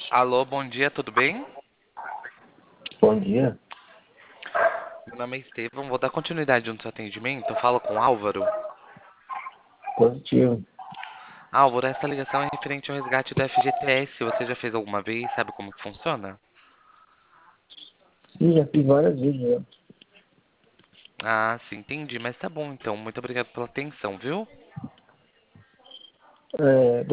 Alô, bom dia, tudo bem? Bom dia. Meu nome é Estevão, vou dar continuidade no seu atendimento. Eu falo com o Álvaro. Positivo. Álvaro, essa ligação é referente ao resgate do FGTS. Você já fez alguma vez? Sabe como que funciona? Sim, já fiz várias vezes já. Ah, sim, entendi. Mas tá bom então. Muito obrigado pela atenção, viu? É,